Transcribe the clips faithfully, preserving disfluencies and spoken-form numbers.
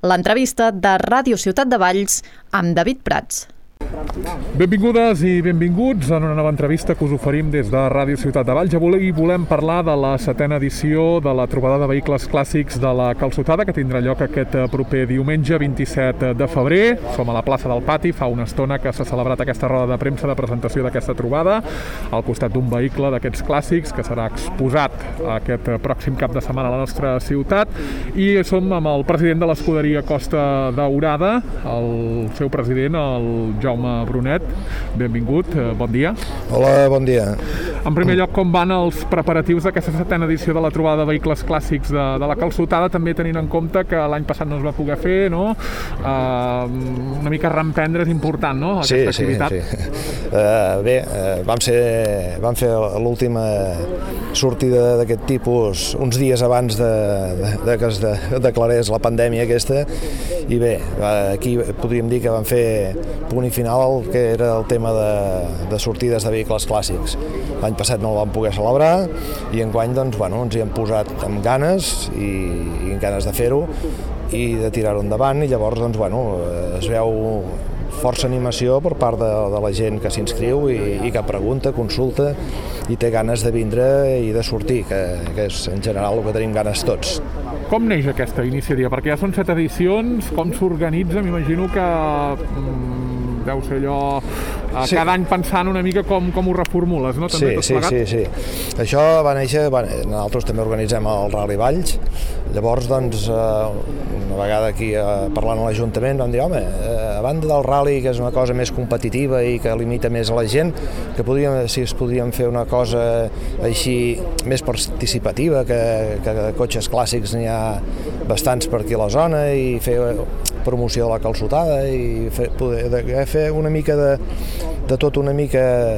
L'entrevista de Ràdio Ciutat de Valls amb David Prats. Benvingudes i benvinguts en una nova entrevista que us oferim des de Ràdio Ciutat de Valls. Avui volem parlar de la setena edició de la trobada de vehicles clàssics de la Calçotada, que tindrà lloc aquest proper diumenge vint-i-set de febrer. Som a la plaça del Pati, fa una estona que s'ha celebrat aquesta roda de premsa de presentació d'aquesta trobada, al costat d'un vehicle d'aquests clàssics que serà exposat aquest pròxim cap de setmana a la nostra ciutat. I som amb el president de l'escuderia Costa Daurada, el seu president, el Jaume Brunet. Benvingut, bon dia. Hola, bon dia. En primer lloc, com van els preparatius d'aquesta setena edició de la trobada de vehicles clàssics de, de la Calçotada, també tenint en compte que l'any passat no es va poder fer, no? Uh, una mica reemprendre és important, no? Aquesta sí, activitat. Sí, sí. Uh, bé, uh, vam, ser, vam fer l'última sortida d'aquest tipus uns dies abans de, de, de que es de, declarés la pandèmia aquesta, i bé, aquí podríem dir que vam fer punt i final que era el tema de, de sortides de vehicles clàssics. L'any passat no el vam poder celebrar i enguany doncs, bueno, ens hi hem posat amb ganes i, i amb ganes de fer-ho i de tirar-ho endavant, i llavors doncs, bueno, es veu força animació per part de, de la gent que s'inscriu i, i que pregunta, consulta i té ganes de vindre i de sortir, que, que és en general el que tenim ganes tots. Com neix aquesta iniciativa? Perquè ja són set edicions, com s'organitza? M'imagino que mm, deu ser allò eh, sí. Cada any pensant una mica com, com ho reformules, no? També sí, sí, sí, sí. Això va néixer, va, nosaltres també organitzem el Rally Valls, llavors doncs eh, una vegada aquí eh, parlant a l'Ajuntament vam dir, home, eh, a banda del rally, que és una cosa més competitiva i que limita més a la gent, que podríem, si es podríem fer una cosa així més participativa, que, que cotxes clàssics n'hi ha bastants per aquí a la zona, i fer promoció de la Calçotada i fer, poder, fer una mica de, de tot una mica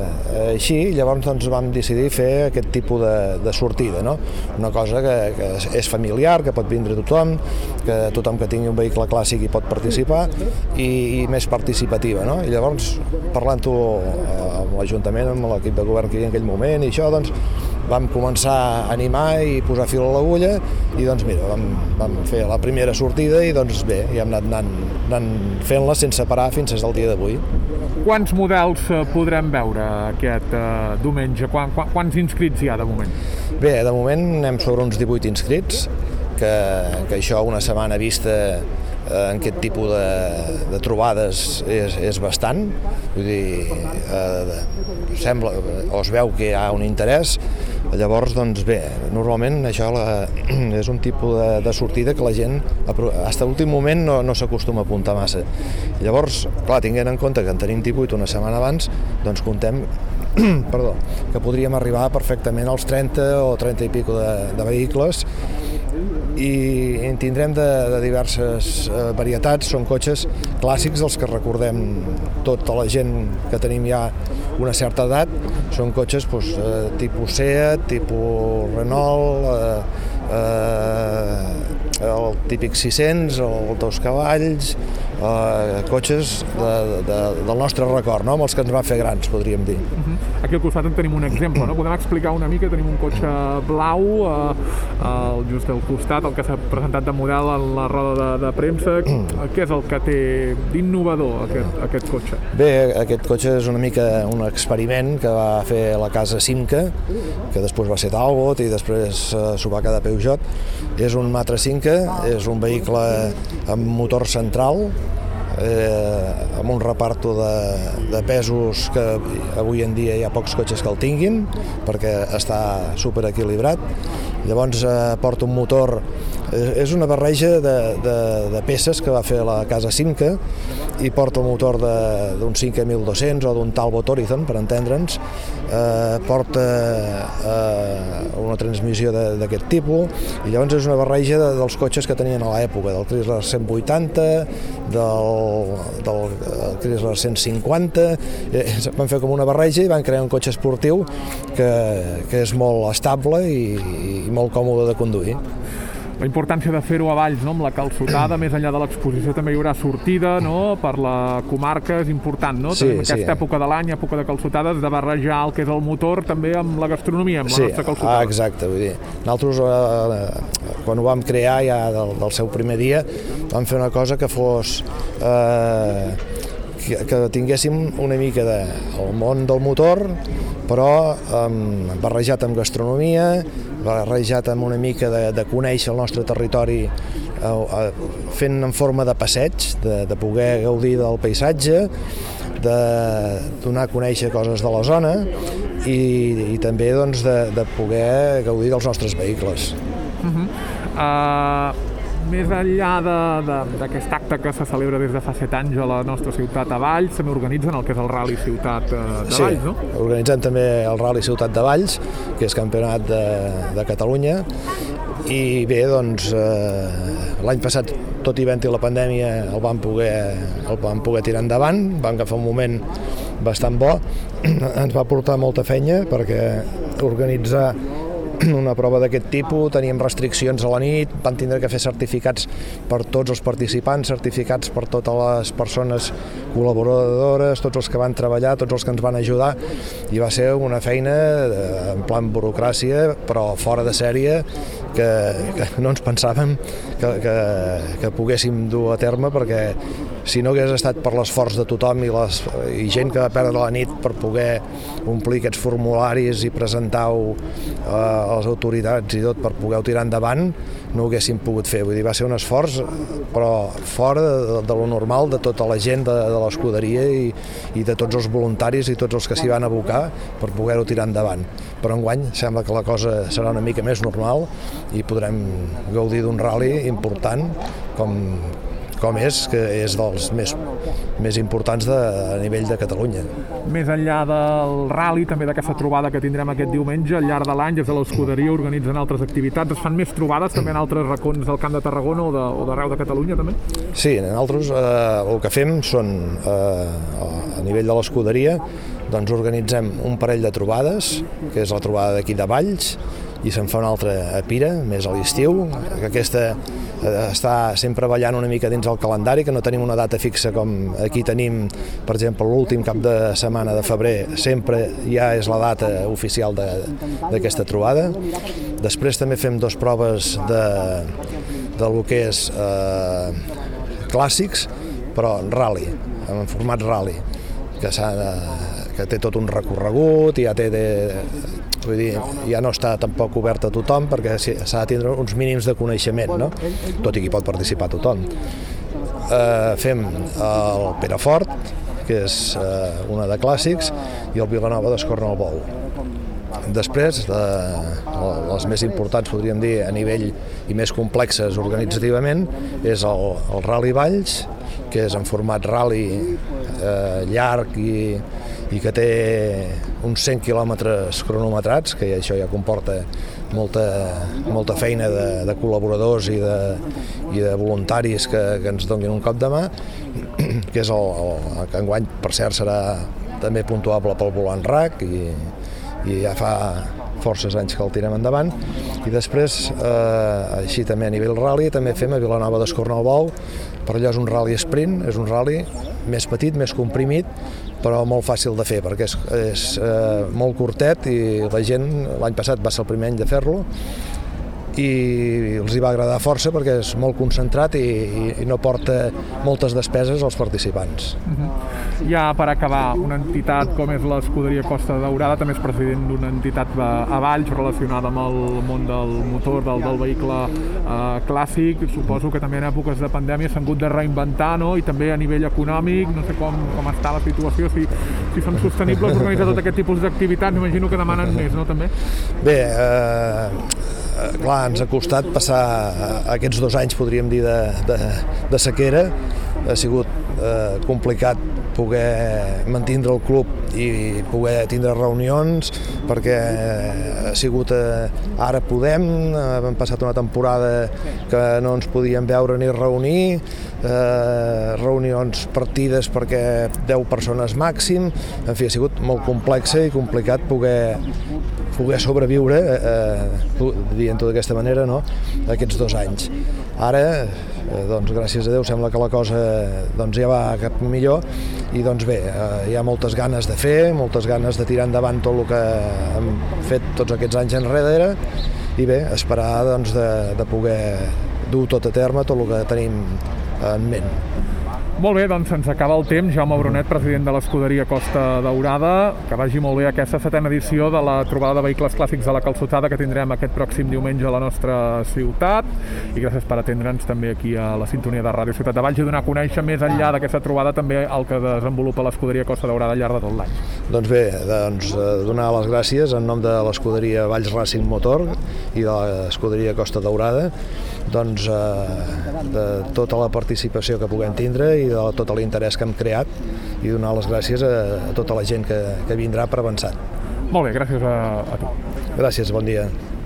així. Llavors doncs, vam decidir fer aquest tipus de, de sortida, no? Una cosa que, que és familiar, que pot vindre tothom, que tothom que tingui un vehicle clàssic hi pot participar, i, i més participativa, no? I llavors, parlant-ho amb l'Ajuntament, amb l'equip de govern que hi havia en aquell moment, i això, doncs, vam començar a animar i posar fil a l'agulla, i doncs mira, vam, vam fer la primera sortida i doncs bé, ja hem anat anant, anant fent-la sense parar fins al dia d'avui. Quants models podrem veure aquest uh, diumenge? Quan, quan, quants inscrits hi ha de moment? Bé, de moment anem sobre uns divuit inscrits, que, que això una setmana vista en aquest tipus de, de trobades és, és bastant, vull dir, eh, sembla, o es veu que hi ha un interès. Llavors, doncs bé, normalment això la, és un tipus de, de sortida que la gent, fins a l'últim moment, no, no s'acostuma a apuntar massa. Llavors, clar, tinguent en compte que en tenim divuit una setmana abans, doncs contem perdó, que podríem arribar perfectament als trenta o trenta i pico de, de vehicles, i en tindrem de, de diverses eh, varietats. Són cotxes clàssics, els que recordem tota la gent que tenim ja una certa edat. Són cotxes doncs, eh, tipus Seat, tipus Renault, eh, eh, el típic sis-cents, el dos cavalls, eh, cotxes de, de, del nostre record, no? Amb els que ens van fer grans, podríem dir. Uh-huh. Aquí al costat en tenim un exemple, no? Podem explicar una mica? Tenim un cotxe blau eh, eh, just al costat, el que s'ha presentat de model en la roda de, de premsa. Què és el que té d'innovador aquest, aquest cotxe? Bé, aquest cotxe és una mica un experiment que va fer la casa Simca, que després va ser Talbot i després eh, s'ho va quedar Peugeot. És un Matra Simca, és un vehicle amb motor central, eh, amb un reparto de, de pesos que avui en dia hi ha pocs cotxes que el tinguin, perquè està superequilibrat. Llavors eh, porta un motor, eh, és una barreja de, de, de peces que va fer la casa Simca, i porta el motor d'un Simca mil dos-cents o d'un Talbot Horizon, per entendre'ns. Eh, porta eh, una transmissió d'aquest tipus, i llavors és una barreja de, dels cotxes que tenien a l'època, del Chrysler cent vuitanta, del, del Chrysler cent cinquanta. Eh, van fer com una barreja i van crear un cotxe esportiu que, que és molt estable i, i molt còmode de conduir. la importància de fer-ho a Valls, no? Amb la calçotada, més enllà de l'exposició també hi haurà sortida, no? Per la comarca és important, no? Sí, en aquesta sí. època de l'any, època de calçotades, de barrejar el que és el motor també amb la gastronomia, amb sí, la nostra calçotada. Ah, exacte, vull dir, nosaltres eh, quan ho vam crear ja del, del seu primer dia vam fer una cosa que fos eh, que, que tinguéssim una mica de el món del motor, però eh, barrejat amb gastronomia, barrejat amb una mica de, de conèixer el nostre territori eh, eh, fent en forma de passeig, de, de poder gaudir del paisatge, de donar a conèixer coses de la zona i, i també doncs, de, de poder gaudir dels nostres vehicles. Uh-huh. Uh, més enllà d'aquest acte que se celebra des de fa set anys a la nostra ciutat a Valls, també organitzen el que és el Rally Ciutat de sí, Valls, no? Sí, organitzem també el Rally Ciutat de Valls, que és campionat de, de Catalunya, i bé, doncs, eh, l'any passat, tot i havent-hi la pandèmia, el vam poder, el vam poder tirar endavant, vam agafar un moment bastant bo, ens va portar molta feina perquè organitzar una prova d'aquest tipus, teníem restriccions a la nit, van tindre que fer certificats per tots els participants, certificats per totes les persones col·laboradores, tots els que van treballar, tots els que ens van ajudar, i va ser una feina en plan burocràcia, però fora de sèrie, que, que no ens pensàvem que, que, que poguéssim dur a terme, perquè si no hagués estat per l'esforç de tothom i, les, i gent que va perdre la nit per poder omplir aquests formularis i presentar-ho eh, a les autoritats i tot per poder-ho tirar endavant, no ho haguéssim pogut fer. Vull dir, va ser un esforç, però fora de, de lo normal de tota la gent de, de l'escuderia i, i de tots els voluntaris i tots els que s'hi van abocar per poder-ho tirar endavant. Però enguany sembla que la cosa serà una mica més normal i podrem gaudir d'un rally important com, com és, que és dels més, més importants de, a nivell de Catalunya. Més enllà del rally, també d'aquesta trobada que tindrem aquest diumenge, al llarg de l'any, des de l'escuderia organitzen altres activitats. Es fan més trobades també en altres racons del Camp de Tarragona o, de, o d'arreu de Catalunya, també? Sí, nosaltres eh, el que fem són, eh, a nivell de l'escuderia, doncs organitzem un parell de trobades, que és la trobada d'aquí de Valls, i se'n fa una altra a Pira, més a l'estiu, que aquesta està sempre ballant una mica dins el calendari, que no tenim una data fixa com aquí tenim, per exemple, l'últim cap de setmana de febrer, sempre ja és la data oficial d'aquesta trobada. Després també fem dues proves de, de lo que és eh, clàssics, però en rally, en format rally, que, que té tot un recorregut, i ja té... té vull dir, ja no està tampoc obert a tothom perquè s'ha de tindre uns mínims de coneixement, no? Tot i que hi pot participar tothom. Eh, fem el Perafort, que és eh, una de clàssics, i el Vilanova d'Escornalbou. Després, de, les més importants, podríem dir, a nivell i més complexes organitzativament, és el, el Rally Valls, que és en format rally eh, llarg i, i que té uns cent quilòmetres cronometrats, que això ja comporta molta, molta feina de, de col·laboradors i de, i de voluntaris que, que ens donin un cop de mà, que és el, el que enguany, per cert, serà també puntuable pel volant R A C, i, i ja fa forces anys que el tirem endavant. I després, eh, així també a nivell rally, també fem a Vilanova d'Escornalbou, però allò és un rally sprint, és un rally més petit, més comprimit, però molt fàcil de fer, perquè és, és eh, molt curtet, i la gent, l'any passat va ser el primer any de fer-lo, i els hi va agradar força perquè és molt concentrat i, i no porta moltes despeses als participants. Uh-huh. Ja per acabar, una entitat com és l'Escuderia Costa Daurada també és president d'una entitat a Valls relacionada amb el món del motor, del, del vehicle eh, clàssic. Suposo que també en èpoques de pandèmia s'han hagut de reinventar, no? I també a nivell econòmic, no sé com, com està la situació, si, si són sostenibles organitzar tot aquest tipus d'activitats, imagino que demanen més, no, també? Bé, eh, clar, ens ha costat passar aquests dos anys, podríem dir, de, de, de sequera. Ha sigut eh, complicat poder mantindre el club i poder tindre reunions, perquè ha sigut eh, ara podem, hem passat una temporada que no ens podíem veure ni reunir, eh, reunions partides perquè deu persones màxim, en fi, ha sigut molt complexa i complicat poder, poder sobreviure, eh, dient-ho d'aquesta manera, no?, aquests dos anys. Ara, eh, doncs, gràcies a Déu, sembla que la cosa doncs, ja va cap millor i doncs bé, eh, hi ha moltes ganes de fer, moltes ganes de tirar endavant tot el que hem fet tots aquests anys enrere i bé, esperar doncs, de, de poder dur tot a terme, tot el que tenim en ment. Molt bé, doncs se'ns acaba el temps. Jaume Brunet, president de l'escuderia Costa Daurada, que vagi molt bé aquesta setena edició de la trobada de vehicles clàssics de la Calçotada que tindrem aquest pròxim diumenge a la nostra ciutat, i gràcies per atendre'ns també aquí a la sintonia de Ràdio Ciutat de Valls i donar a conèixer més enllà d'aquesta trobada també el que desenvolupa l'escuderia Costa Daurada al llarg de tot l'any. Doncs bé, doncs, donar les gràcies en nom de l'escuderia Valls Racing Motor i de l'escuderia Costa Daurada, doncs, eh, de tota la participació que puguem tindre i de tot l'interès que hem creat i donar les gràcies a, a tota la gent que, que vindrà per avançar. Molt bé, gràcies a, a tu. Gràcies, bon dia.